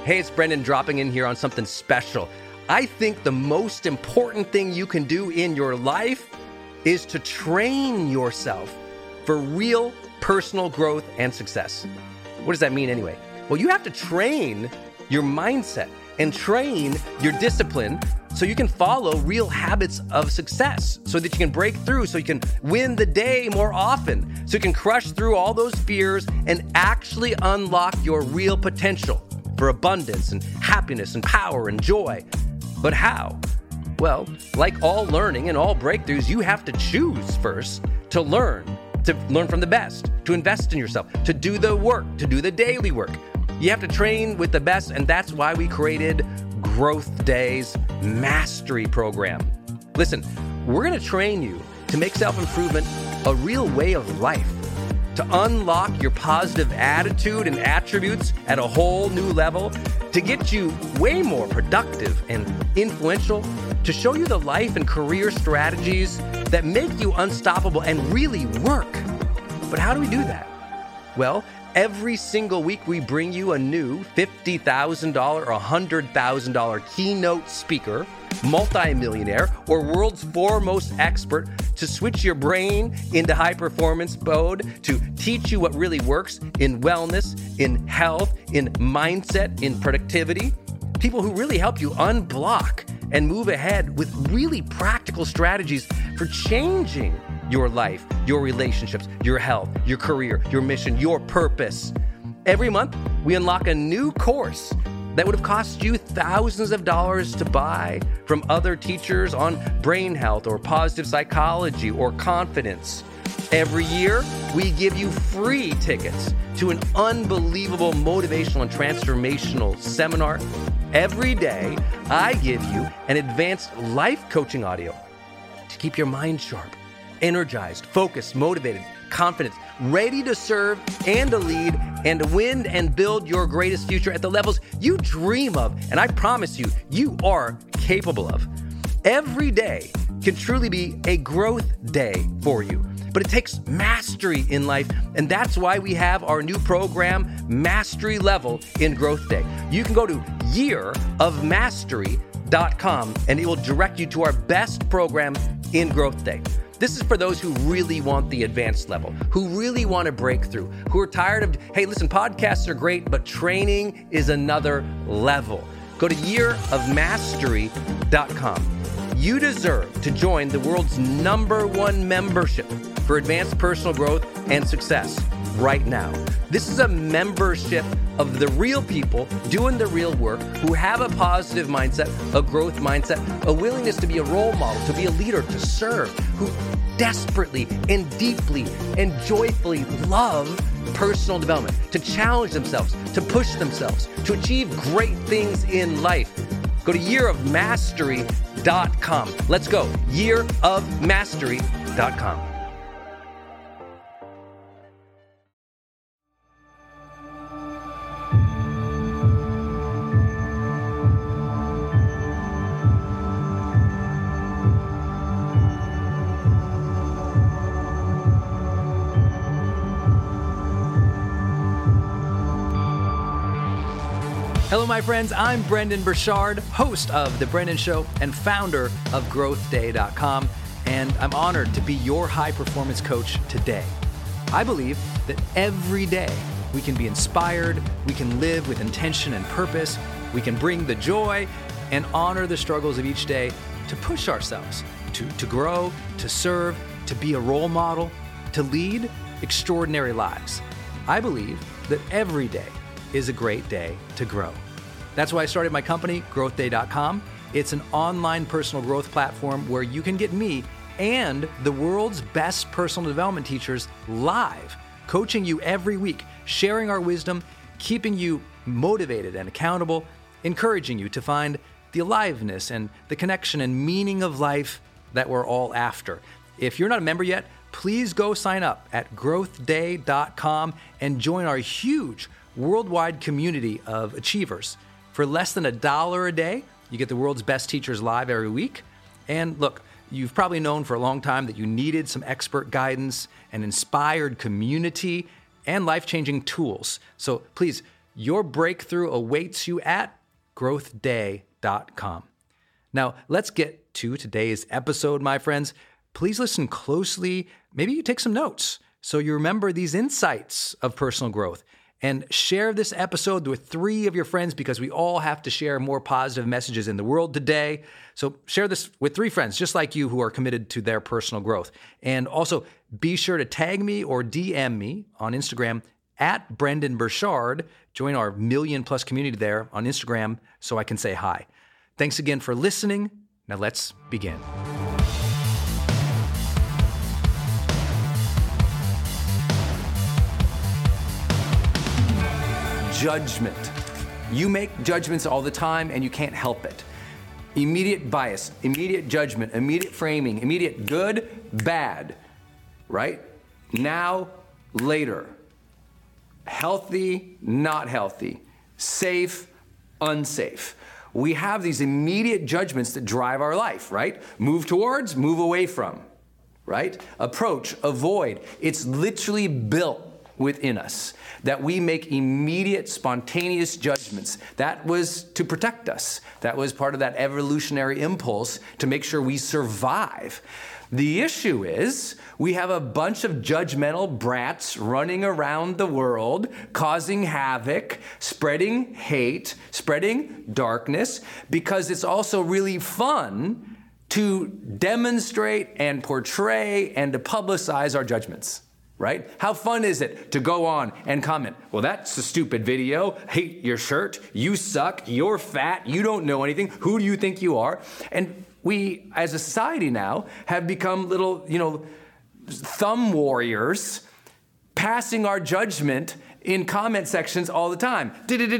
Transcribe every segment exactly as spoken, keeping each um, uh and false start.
Hey, it's Brendan dropping in here on something special. I think the most important thing you can do in your life is to train yourself for real personal growth and success. What does that mean anyway? Well, you have to train your mindset and train your discipline so you can follow real habits of success, so that you can break through, so you can win the day more often, so you can crush through all those fears and actually unlock your real potential for abundance and happiness and power and joy. But how? Well, like all learning and all breakthroughs, you have to choose first to learn, to learn from the best, to invest in yourself, to do the work, to do the daily work. You have to train with the best, and that's why we created Growth Day's Mastery Program. Listen, we're going to train you to make self-improvement a real way of life, to unlock your positive attitude and attributes at a whole new level, to get you way more productive and influential, to show you the life and career strategies that make you unstoppable and really work. But how do we do that? Well, every single week we bring you a new fifty thousand dollars or one hundred thousand dollars keynote speaker, multimillionaire, or world's foremost expert to switch your brain into high performance mode, to teach you what really works in wellness, in health, in mindset, in productivity. People who really help you unblock and move ahead with really practical strategies for changing your life, your relationships, your health, your career, your mission, your purpose. Every month, we unlock a new course that would have cost you thousands of dollars to buy from other teachers on brain health or positive psychology or confidence. Every year, we give you free tickets to an unbelievable motivational and transformational seminar. Every day, I give you an advanced life coaching audio to keep your mind sharp, energized, focused, motivated, confident, ready to serve and to lead and to win and build your greatest future at the levels you dream of. And I promise you, you are capable of. Every day can truly be a growth day for you. But it takes mastery in life, and that's why we have our new program, Mastery Level in Growth Day. You can go to year of mastery dot com, and it will direct you to our best program in Growth Day. This is for those who really want the advanced level, who really want to break through, who are tired of, hey, listen, podcasts are great, but training is another level. Go to year of mastery dot com. You deserve to join the world's number one membership for advanced personal growth and success right now. This is a membership of the real people doing the real work, who have a positive mindset, a growth mindset, a willingness to be a role model, to be a leader, to serve, who desperately and deeply and joyfully love personal development, to challenge themselves, to push themselves, to achieve great things in life. Go to year of mastery dot com. Let's go. year of mastery dot com. Hello, my friends. I'm Brendon Burchard, host of The Brendan Show and founder of growth day dot com, and I'm honored to be your high-performance coach today. I believe that every day we can be inspired, we can live with intention and purpose, we can bring the joy and honor the struggles of each day to push ourselves, to, to grow, to serve, to be a role model, to lead extraordinary lives. I believe that every day is a great day to grow. That's why I started my company, growth day dot com. It's an online personal growth platform where you can get me and the world's best personal development teachers live, coaching you every week, sharing our wisdom, keeping you motivated and accountable, encouraging you to find the aliveness and the connection and meaning of life that we're all after. If you're not a member yet, please go sign up at growth day dot com and join our huge worldwide community of achievers. For less than a dollar a day, you get the world's best teachers live every week. And look, you've probably known for a long time that you needed some expert guidance, an inspired community, and life-changing tools. So please Your breakthrough awaits you at growth day dot com. Now, let's get to today's episode, my friends. Please listen closely. Maybe you take some notes so you remember these insights of personal growth. And share this episode with three of your friends, because we all have to share more positive messages in the world today. So share this with three friends just like you who are committed to their personal growth. And also be sure to tag me or D M me on Instagram at Brendon Burchard. Join our million plus community there on Instagram so I can say hi. Thanks again for listening. Now let's begin. Judgment. You make judgments all the time and you can't help it. Immediate bias, immediate judgment, immediate framing, immediate good, bad, right? Now, later. Healthy, not healthy. Safe, unsafe. We have these immediate judgments that drive our life, right? Move towards, move away from, right? Approach, avoid. It's literally built within us that we make immediate, spontaneous judgments. That was to protect us. That was part of that evolutionary impulse to make sure we survive. The issue is we have a bunch of judgmental brats running around the world, causing havoc, spreading hate, spreading darkness, because it's also really fun to demonstrate and portray and to publicize our judgments. Right? How fun is it to go on and comment, well, that's a stupid video, hate your shirt, you suck, you're fat, you don't know anything, who do you think you are? And we, as a society now, have become little, you know, thumb warriors, passing our judgment in comment sections all the time.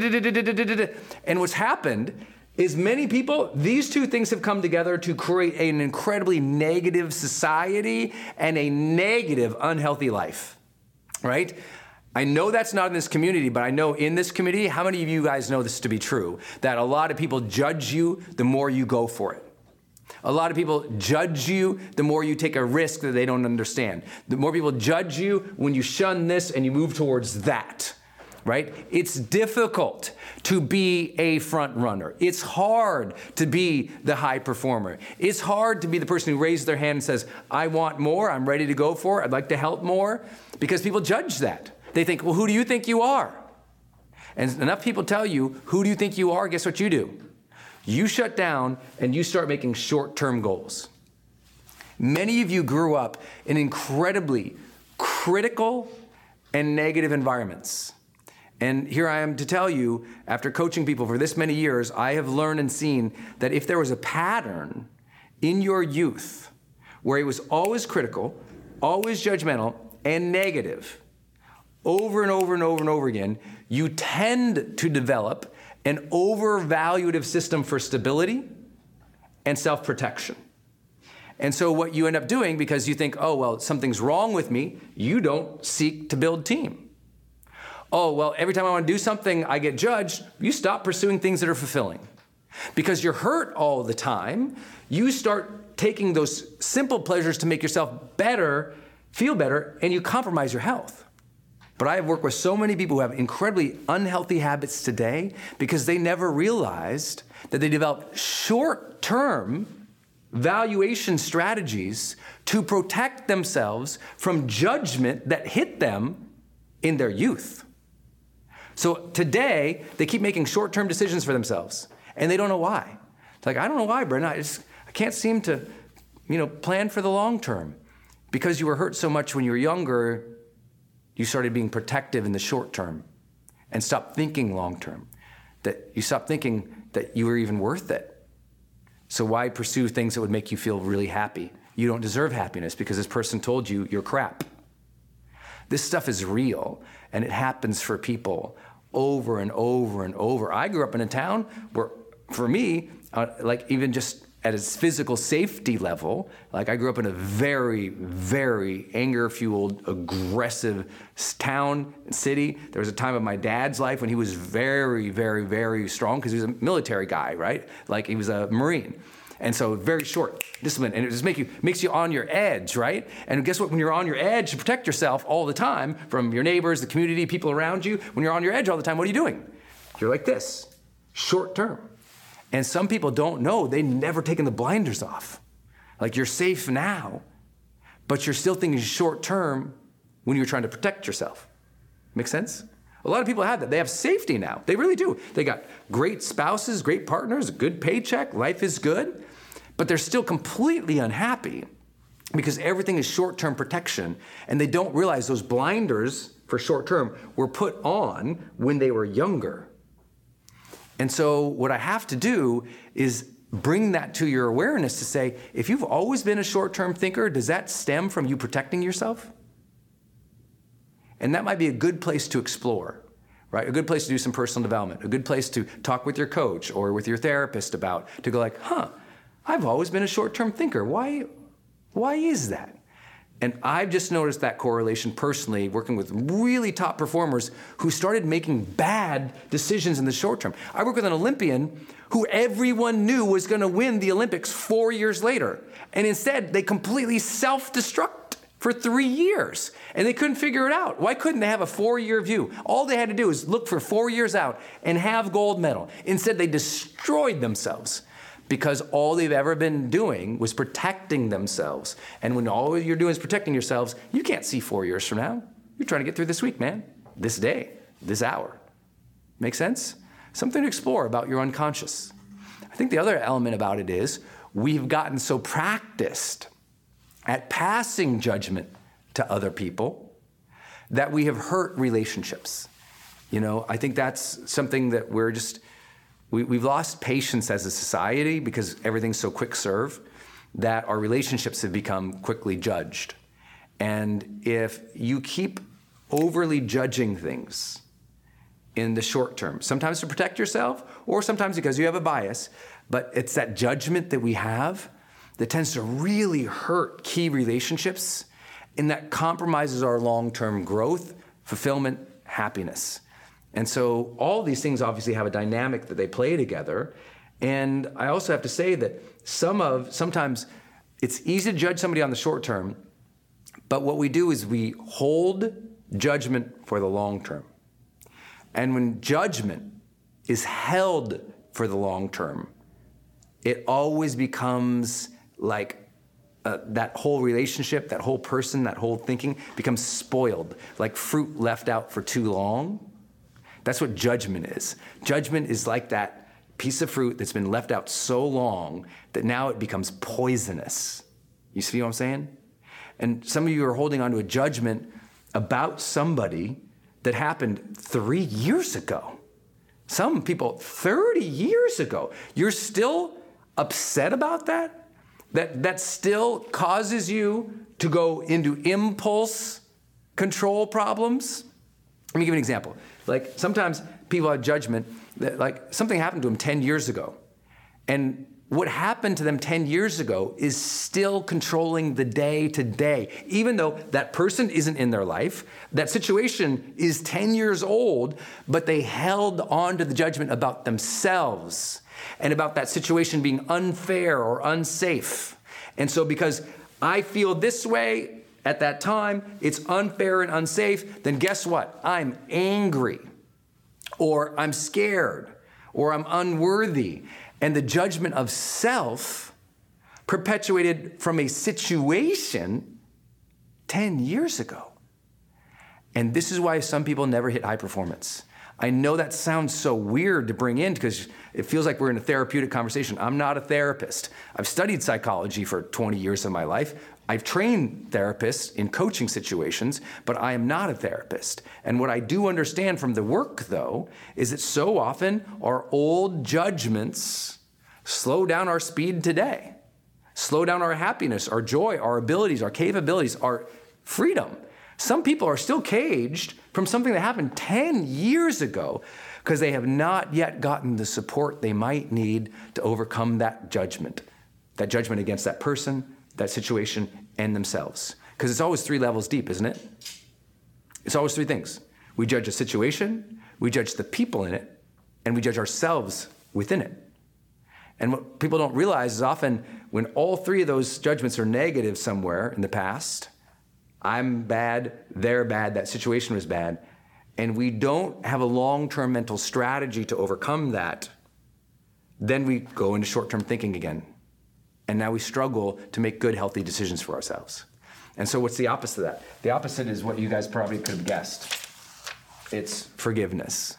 And what's happened is many people, these two things have come together to create an incredibly negative society and a negative, unhealthy life, right? I know that's not in this community, but I know in this community, how many of you guys know this to be true? That a lot of people judge you the more you go for it. A lot of people judge you the more you take a risk that they don't understand. The more people judge you when you shun this and you move towards that. Right? It's difficult to be a front runner. It's hard to be the high performer. It's hard to be the person who raises their hand and says, I want more, I'm ready to go for it, I'd like to help more, because people judge that. They think, well, who do you think you are? And enough people tell you, who do you think you are? Guess what you do? You shut down and you start making short-term goals. Many of you grew up in incredibly critical and negative environments. And here I am to tell you, after coaching people for this many years, I have learned and seen that if there was a pattern in your youth where it was always critical, always judgmental, and negative, over and over and over and over again, you tend to develop an overvaluative system for stability and self-protection. And so what you end up doing, because you think, oh, well, something's wrong with me, you don't seek to build team. Oh, well, every time I want to do something, I get judged. You stop pursuing things that are fulfilling. Because you're hurt all the time, you start taking those simple pleasures to make yourself better, feel better, and you compromise your health. But I have worked with so many people who have incredibly unhealthy habits today because they never realized that they developed short-term valuation strategies to protect themselves from judgment that hit them in their youth. So today, they keep making short-term decisions for themselves, and they don't know why. It's like, I don't know why, Brendon. I just I can't seem to, you know, plan for the long term. Because you were hurt so much when you were younger, you started being protective in the short term and stopped thinking long term. That you stopped thinking that you were even worth it. So why pursue things that would make you feel really happy? You don't deserve happiness because this person told you you're crap. This stuff is real, and it happens for people over and over and over. I grew up in a town where, for me, uh, like even just at its physical safety level, like I grew up in a very, very anger-fueled, aggressive town, city. There was a time of my dad's life when he was very, very, very strong because he was a military guy, right? Like he was a Marine. And so very short, discipline, and it just make you, makes you on your edge, right? And guess what? When you're on your edge to protect yourself all the time from your neighbors, the community, people around you, when you're on your edge all the time, what are you doing? You're like this, short term. And some people don't know, they've never taken the blinders off. Like you're safe now, but you're still thinking short term when you're trying to protect yourself. Make sense? A lot of people have that. They have safety now. They really do. They got great spouses, great partners, a good paycheck, life is good, but they're still completely unhappy because everything is short-term protection, and they don't realize those blinders for short-term were put on when they were younger. And so what I have to do is bring that to your awareness to say, if you've always been a short-term thinker, does that stem from you protecting yourself? And that might be a good place to explore, right? A good place to do some personal development, a good place to talk with your coach or with your therapist about, to go like, huh, I've always been a short-term thinker. Why, why is that? And I've just noticed that correlation personally, working with really top performers who started making bad decisions in the short term. I work with an Olympian who everyone knew was gonna win the Olympics four years later. And instead, they completely self-destruct for three years, and they couldn't figure it out. Why couldn't they have a four-year view? All they had to do is look for four years out and have gold medal. Instead, they destroyed themselves because all they've ever been doing was protecting themselves. And when all you're doing is protecting yourselves, you can't see four years from now. You're trying to get through this week, man, this day, this hour. Make sense? Something to explore about your unconscious. I think the other element about it is we've gotten so practiced at passing judgment to other people that we have hurt relationships. You know, I think that's something that we're just, we, we've lost patience as a society because everything's so quick serve that our relationships have become quickly judged. And if you keep overly judging things in the short term, sometimes to protect yourself or sometimes because you have a bias, but it's that judgment that we have that tends to really hurt key relationships, and that compromises our long-term growth, fulfillment, happiness. And so all these things obviously have a dynamic that they play together. And I also have to say that some of, sometimes it's easy to judge somebody on the short term, but what we do is we hold judgment for the long term. And when judgment is held for the long term, it always becomes like uh, that whole relationship, that whole person, that whole thinking becomes spoiled, like fruit left out for too long. That's what judgment is. Judgment is like that piece of fruit that's been left out so long that now it becomes poisonous. You see what I'm saying? And some of you are holding on to a judgment about somebody that happened three years ago. Some people thirty years ago. You're still upset about that? That, that still causes you to go into impulse control problems? Let me give you an example. Like sometimes people have judgment that like something happened to them ten years ago. And what happened to them ten years ago is still controlling the day to day. Even though that person isn't in their life, that situation is ten years old, but they held on to the judgment about themselves and about that situation being unfair or unsafe. And so because I feel this way at that time, it's unfair and unsafe, then guess what? I'm angry, or I'm scared, or I'm unworthy. And the judgment of self perpetuated from a situation ten years ago. And this is why some people never hit high performance. I know that sounds so weird to bring in because it feels like we're in a therapeutic conversation. I'm not a therapist. I've studied psychology for twenty years of my life. I've trained therapists in coaching situations, but I am not a therapist. And what I do understand from the work, though, is that so often our old judgments slow down our speed today, slow down our happiness, our joy, our abilities, our capabilities, our freedom. Some people are still caged from something that happened ten years ago because they have not yet gotten the support they might need to overcome that judgment, that judgment against that person, that situation, and themselves. Because it's always three levels deep, isn't it? It's always three things. We judge a situation, we judge the people in it, and we judge ourselves within it. And what people don't realize is often when all three of those judgments are negative somewhere in the past, I'm bad, they're bad, that situation was bad, and we don't have a long-term mental strategy to overcome that, then we go into short-term thinking again. And now we struggle to make good, healthy decisions for ourselves. And so what's the opposite of that? The opposite is what you guys probably could have guessed. It's forgiveness.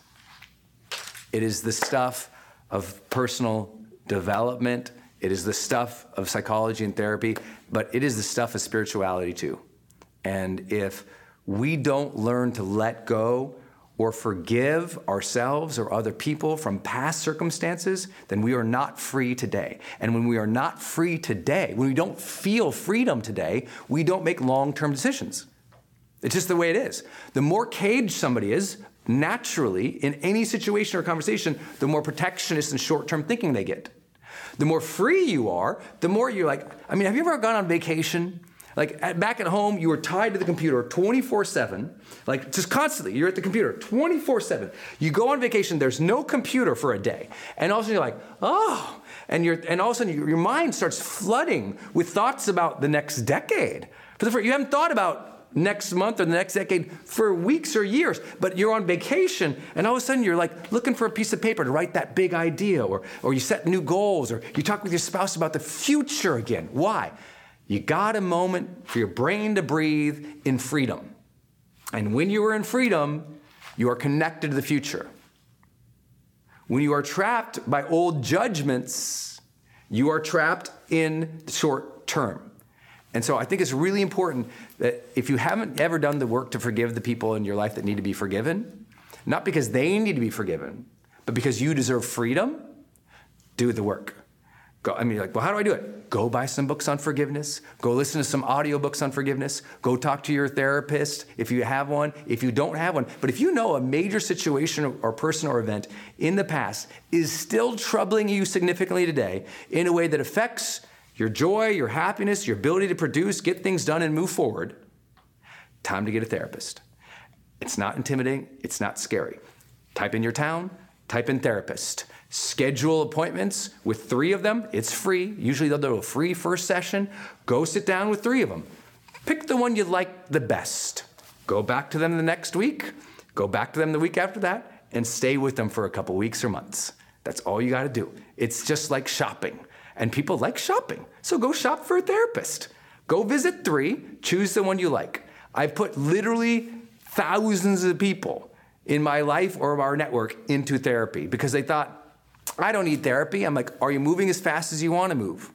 It is the stuff of personal development. It is the stuff of psychology and therapy, but it is the stuff of spirituality too. And if we don't learn to let go or forgive ourselves or other people from past circumstances, then we are not free today. And when we are not free today, when we don't feel freedom today, we don't make long-term decisions. It's just the way it is. The more caged somebody is, naturally, in any situation or conversation, the more protectionist and short-term thinking they get. The more free you are, the more you're like, I mean, have you ever gone on vacation? Like at, back at home, you were tied to the computer twenty-four seven, like just constantly, you're at the computer twenty-four seven. You go on vacation, there's no computer for a day. And all of a sudden you're like, oh, and you're, and all of a sudden your mind starts flooding with thoughts about the next decade. For the first, you haven't thought about next month or the next decade for weeks or years, but you're on vacation and all of a sudden you're like looking for a piece of paper to write that big idea, or, or you set new goals, or you talk with your spouse about the future again. Why? You got a moment for your brain to breathe in freedom. And when you are in freedom, you are connected to the future. When you are trapped by old judgments, you are trapped in the short term. And so I think it's really important that if you haven't ever done the work to forgive the people in your life that need to be forgiven, not because they need to be forgiven, but because you deserve freedom, do the work. Go, I mean, like, well, how do I do it? Go buy some books on forgiveness. Go listen to some audiobooks on forgiveness. Go talk to your therapist if you have one, if you don't have one. But if you know a major situation or person or event in the past is still troubling you significantly today in a way that affects your joy, your happiness, your ability to produce, get things done, and move forward, time to get a therapist. It's not intimidating. It's not scary. Type in your town, type in therapist. Schedule appointments with three of them. It's free. Usually they'll do a free first session. Go sit down with three of them. Pick the one you like the best. Go back to them the next week. Go back to them the week after that, and stay with them for a couple weeks or months. That's all you got to do. It's just like shopping. And people like shopping. So go shop for a therapist. Go visit three. Choose the one you like. I've put literally thousands of people in my life or our network into therapy because they thought, I don't need therapy. I'm like, are you moving as fast as you want to move?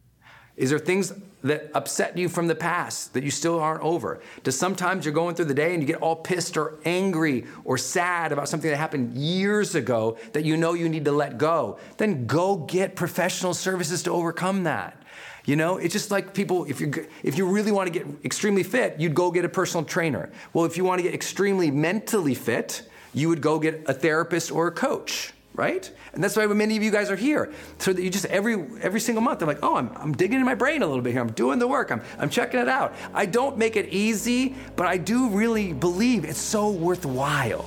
Is there things that upset you from the past that you still aren't over? Does sometimes you're going through the day and you get all pissed or angry or sad about something that happened years ago that you know you need to let go? Then go get professional services to overcome that. You know, it's just like people, if you if you really want to get extremely fit, you'd go get a personal trainer. Well, if you want to get extremely mentally fit, you would go get a therapist or a coach. Right? And that's why many of you guys are here. So that you just every every single month, I'm like, oh, I'm I'm digging in my brain a little bit here. I'm doing the work. I'm I'm checking it out. I don't make it easy, but I do really believe it's so worthwhile.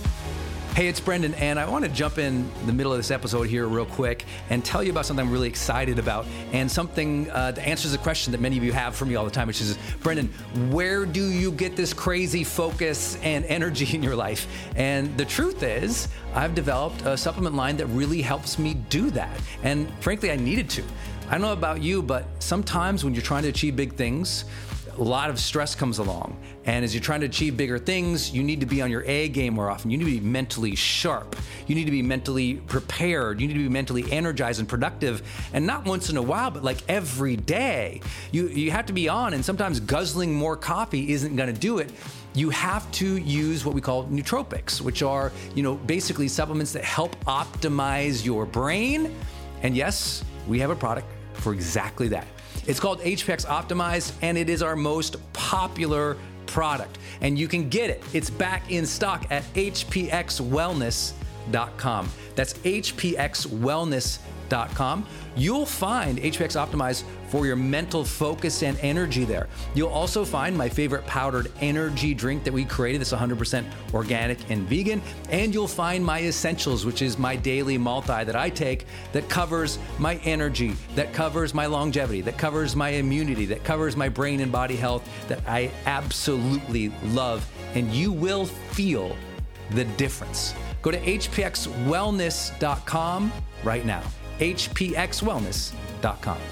Hey, it's Brendan, and I want to jump in the middle of this episode here real quick and tell you about something I'm really excited about, and something uh, that answers a question that many of you have for me all the time, which is, Brendan, where do you get this crazy focus and energy in your life? And the truth is, I've developed a supplement line that really helps me do that. And frankly, I needed to. I don't know about you, but sometimes when you're trying to achieve big things, a lot of stress comes along. And as you're trying to achieve bigger things, you need to be on your A game more often. You need to be mentally sharp. You need to be mentally prepared. You need to be mentally energized and productive. And not once in a while, but like every day. You, you have to be on, and sometimes guzzling more coffee isn't gonna do it. You have to use what we call nootropics, which are, you know, basically supplements that help optimize your brain. And yes, we have a product for exactly that. It's called H P X Optimized, and it is our most popular product. And you can get it. It's back in stock at H P X wellness dot com. That's H P X wellness dot com. You'll find H P X Optimize for your mental focus and energy there. You'll also find my favorite powdered energy drink that we created that's one hundred percent organic and vegan. And you'll find my essentials, which is my daily multi that I take that covers my energy, that covers my longevity, that covers my immunity, that covers my brain and body health, that I absolutely love. And you will feel the difference. Go to H P X wellness dot com right now. H P X wellness dot com.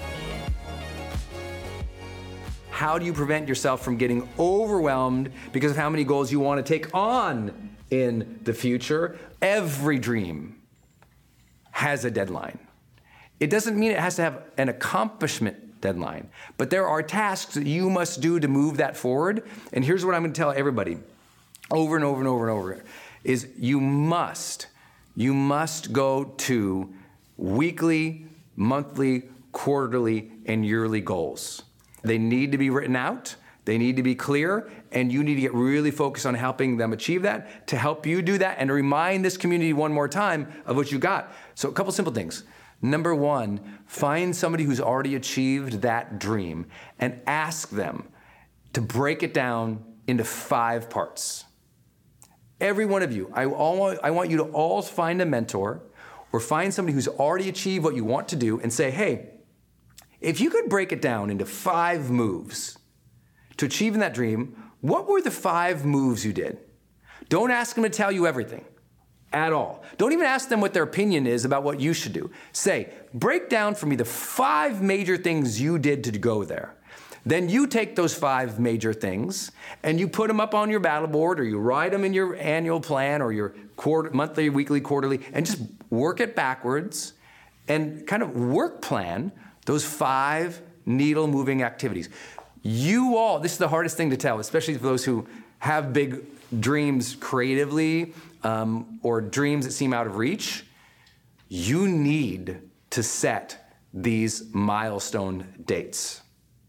How do you prevent yourself from getting overwhelmed because of how many goals you want to take on in the future? Every dream has a deadline. It doesn't mean it has to have an accomplishment deadline, but there are tasks that you must do to move that forward. And here's what I'm going to tell everybody over and over and over and over is you must, you must go to weekly, monthly, quarterly, and yearly goals. They need to be written out, they need to be clear, and you need to get really focused on helping them achieve that to help you do that and to remind this community one more time of what you got. So a couple simple things. Number one, find somebody who's already achieved that dream and ask them to break it down into five parts. Every one of you, I, all, I want you to all find a mentor or find somebody who's already achieved what you want to do and say, hey, if you could break it down into five moves to achieving that dream, what were the five moves you did? Don't ask them to tell you everything at all. Don't even ask them what their opinion is about what you should do. Say, break down for me the five major things you did to go there. Then you take those five major things and you put them up on your battle board or you write them in your annual plan or your quarter, monthly, weekly, quarterly, and just work it backwards and kind of work plan those five needle moving activities. You all, this is the hardest thing to tell, especially for those who have big dreams creatively um, or dreams that seem out of reach. You need to set these milestone dates.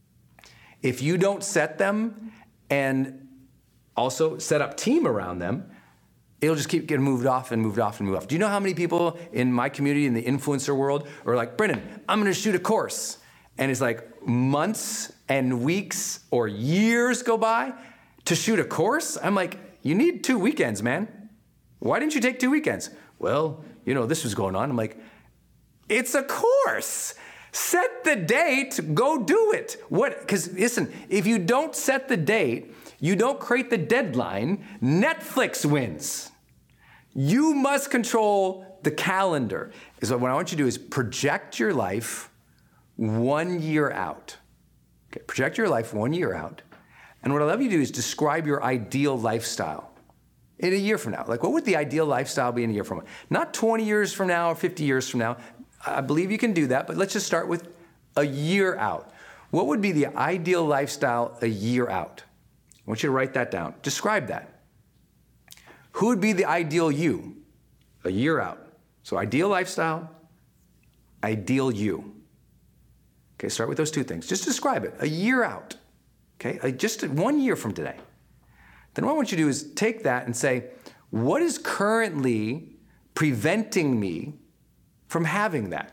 If you don't set them and also set up team around them, it'll just keep getting moved off and moved off and moved off. Do you know how many people in my community, in the influencer world, are like, Brendan, I'm gonna shoot a course. And it's like months and weeks or years go by to shoot a course? I'm like, you need two weekends, man. Why didn't you take two weekends? Well, you know, this was going on. I'm like, it's a course. Set the date, go do it. What? Because listen, if you don't set the date, you don't create the deadline, Netflix wins. You must control the calendar. So what I want you to do is project your life one year out. Okay, project your life one year out. And what I'd love you to do is describe your ideal lifestyle in a year from now. Like, what would the ideal lifestyle be in a year from now? Not twenty years from now or fifty years from now. I believe you can do that, but let's just start with a year out. What would be the ideal lifestyle a year out? I want you to write that down. Describe that. Who would be the ideal you a year out? So ideal lifestyle, ideal you. Okay, start with those two things. Just describe it, a year out. Okay, just one year from today. Then what I want you to do is take that and say, what is currently preventing me from having that?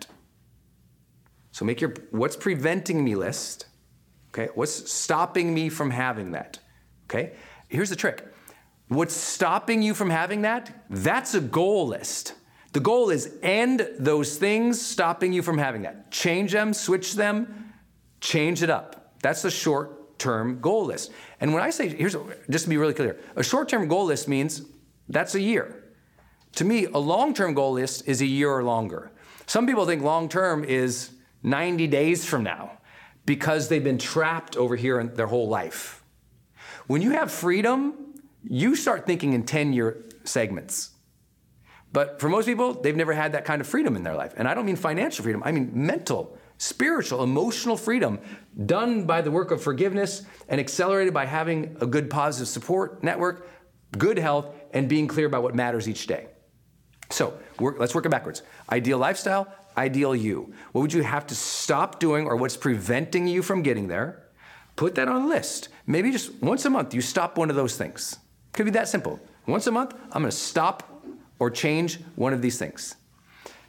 So make your what's preventing me list. Okay, what's stopping me from having that? Okay, here's the trick. What's stopping you from having that? That's a goal list. The goal is end those things stopping you from having that. Change them, switch them, change it up. That's the short-term goal list. And when I say, here's, just to be really clear, a short-term goal list means that's a year. To me, a long-term goal list is a year or longer. Some people think long-term is ninety days from now because they've been trapped over here in their whole life. When you have freedom, you start thinking in ten-year segments. But for most people, they've never had that kind of freedom in their life. And I don't mean financial freedom, I mean mental, spiritual, emotional freedom done by the work of forgiveness and accelerated by having a good positive support network, good health, and being clear about what matters each day. So work, let's work it backwards. Ideal lifestyle, ideal you. What would you have to stop doing or what's preventing you from getting there? Put that on a list. Maybe just once a month, you stop one of those things. Could be that simple. Once a month, I'm gonna stop or change one of these things.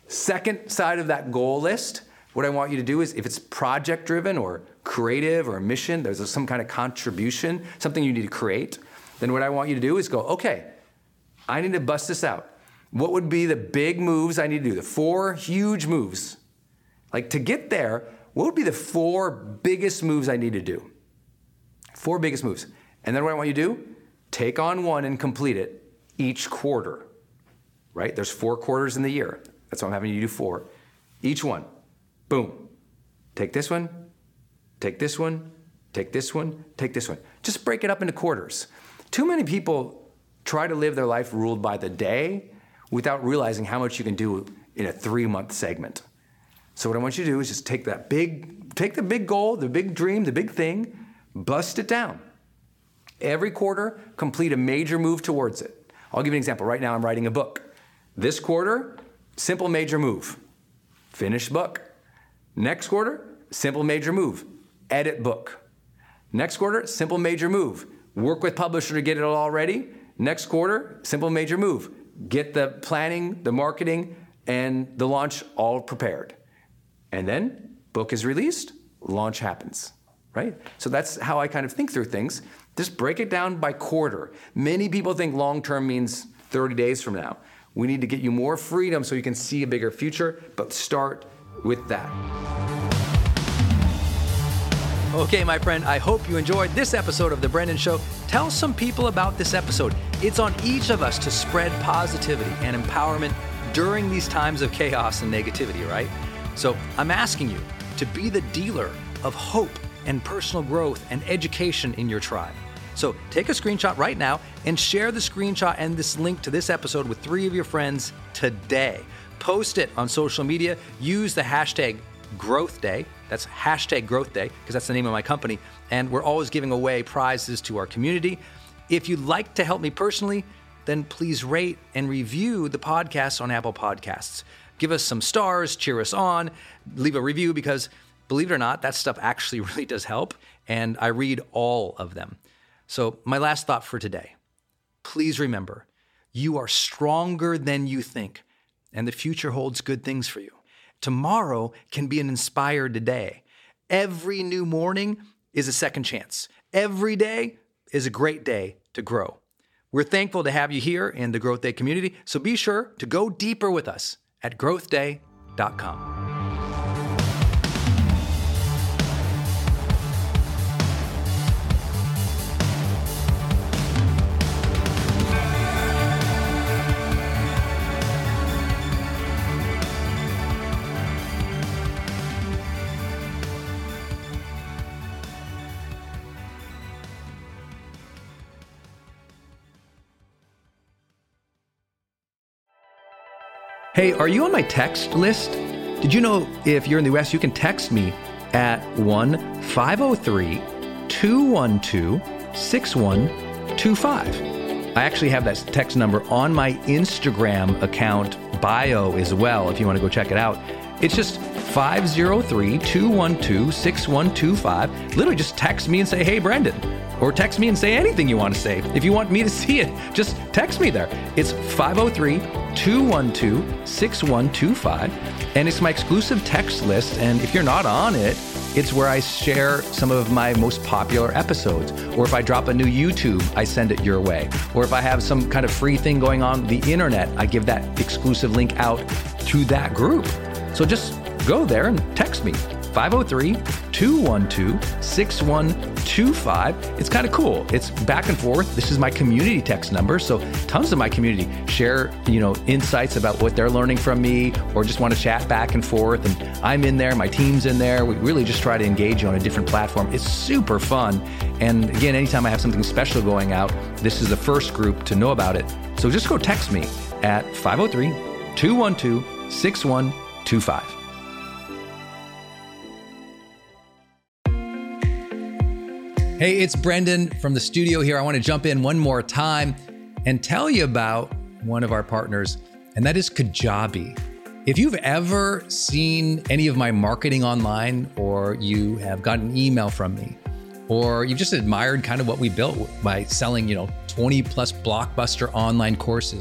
Second side of that goal list, what I want you to do is if it's project driven or creative or a mission, there's some kind of contribution, something you need to create, then what I want you to do is go, okay, I need to bust this out. What would be the big moves I need to do? The four huge moves. Like to get there, what would be the four biggest moves I need to do? Four biggest moves. And then what I want you to do, take on one and complete it each quarter, right? There's four quarters in the year. That's why I'm having you do four. Each one, boom. Take this one, take this one, take this one, take this one. Just break it up into quarters. Too many people try to live their life ruled by the day without realizing how much you can do in a three-month segment. So what I want you to do is just take that big, take the big goal, the big dream, the big thing, bust it down. Every quarter, complete a major move towards it. I'll give you an example. Right now, I'm writing a book. This quarter, simple major move, finish book. Next quarter, simple major move, edit book. Next quarter, simple major move, work with publisher to get it all ready. Next quarter, simple major move, get the planning, the marketing, and the launch all prepared. And then book is released, launch happens, right? So that's how I kind of think through things. Just break it down by quarter. Many people think long-term means thirty days from now. We need to get you more freedom so you can see a bigger future, but start with that. Okay, my friend, I hope you enjoyed this episode of The Brendon Show. Tell some people about this episode. It's on each of us to spread positivity and empowerment during these times of chaos and negativity, right? So I'm asking you to be the dealer of hope and personal growth and education in your tribe. So take a screenshot right now and share the screenshot and this link to this episode with three of your friends today. Post it on social media. Use the hashtag Growth Day. That's hashtag Growth Day because that's the name of my company. And we're always giving away prizes to our community. If you'd like to help me personally, then please rate and review the podcast on Apple Podcasts. Give us some stars, cheer us on, leave a review because believe it or not, that stuff actually really does help. And I read all of them. So my last thought for today, please remember, you are stronger than you think, and the future holds good things for you. Tomorrow can be an inspired day. Every new morning is a second chance. Every day is a great day to grow. We're thankful to have you here in the Growth Day community, so be sure to go deeper with us at growth day dot com. Hey, are you on my text list? Did you know if you're in the U S, you can text me at one five oh three, two one two, six one two five. I actually have that text number on my Instagram account bio as well, if you want to go check it out. It's just five oh three, two one two, six one two five. Literally just text me and say, hey, Brendon. Or text me and say anything you want to say. If you want me to see it, just text me there. It's five oh three, two one two, six one two five. And it's my exclusive text list. And if you're not on it, it's where I share some of my most popular episodes. Or if I drop a new YouTube, I send it your way. Or if I have some kind of free thing going on the internet, I give that exclusive link out to that group. So just go there and text me. five oh three, two one two, six one two five. It's kind of cool. It's back and forth. This is my community text number. So tons of my community share, you know, insights about what they're learning from me or just want to chat back and forth. And I'm in there. My team's in there. We really just try to engage you on a different platform. It's super fun. And again, anytime I have something special going out, this is the first group to know about it. So just go text me at five oh three, two one two, six one two five. Hey, it's Brendon from the studio here. I want to jump in one more time and tell you about one of our partners, and that is Kajabi. If you've ever seen any of my marketing online, or you have gotten an email from me, or you've just admired kind of what we built by selling, you know, twenty plus blockbuster online courses,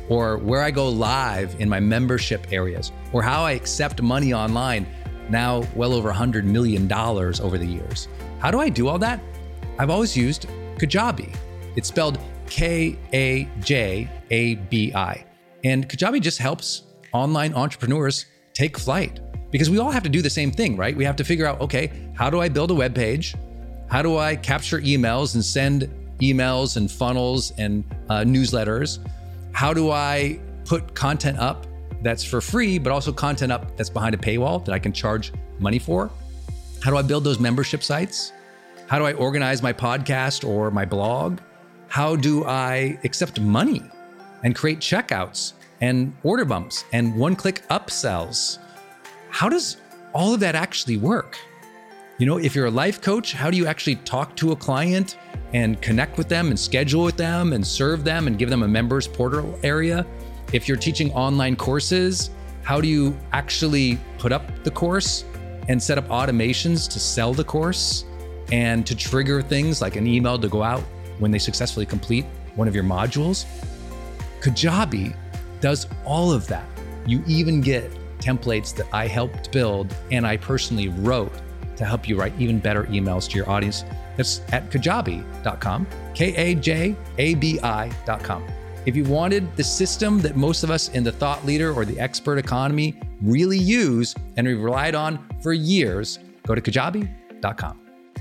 or where I go live in my membership areas, or how I accept money online, now well over one hundred million dollars over the years. How do I do all that? I've always used Kajabi. It's spelled K A J A B I. And Kajabi just helps online entrepreneurs take flight, because we all have to do the same thing, right? We have to figure out, okay, how do I build a web page? How do I capture emails and send emails and funnels and uh, newsletters? How do I put content up that's for free, but also content up that's behind a paywall that I can charge money for? How do I build those membership sites? How do I organize my podcast or my blog? How do I accept money and create checkouts and order bumps and one-click upsells? How does all of that actually work? You know, if you're a life coach, how do you actually talk to a client and connect with them and schedule with them and serve them and give them a members portal area? If you're teaching online courses, how do you actually put up the course and set up automations to sell the course and to trigger things like an email to go out when they successfully complete one of your modules? Kajabi does all of that. You even get templates that I helped build and I personally wrote to help you write even better emails to your audience. That's at kajabi dot com, K A J A B I dot com. If you wanted the system that most of us in the thought leader or the expert economy really use and we've relied on for years, go to kajabi dot com.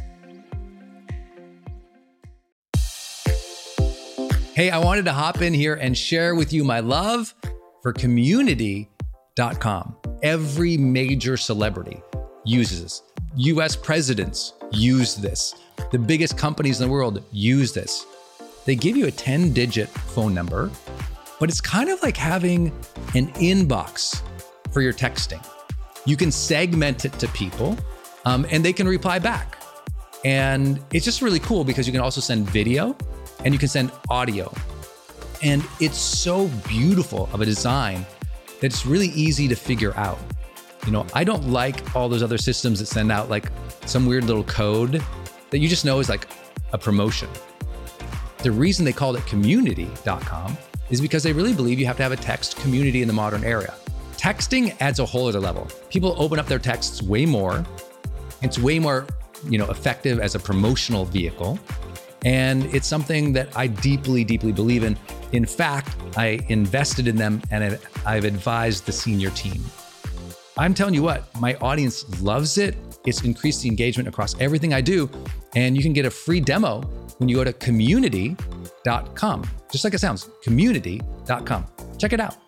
Hey, I wanted to hop in here and share with you my love for community dot com. Every major celebrity uses this. U S presidents use this. The biggest companies in the world use this. They give you a ten-digit phone number, but it's kind of like having an inbox for your texting. You can segment it to people, um, and they can reply back. And it's just really cool because you can also send video and you can send audio. And it's so beautiful of a design that it's really easy to figure out. You know, I don't like all those other systems that send out like some weird little code that you just know is like a promotion. The reason they called it community dot com is because they really believe you have to have a text community in the modern era. Texting adds a whole other level. People open up their texts way more. It's way more, you know, effective as a promotional vehicle. And it's something that I deeply, deeply believe in. In fact, I invested in them and I've advised the senior team. I'm telling you what, my audience loves it. It's increased the engagement across everything I do. And you can get a free demo when you go to community dot com. Just like it sounds, community dot com. Check it out.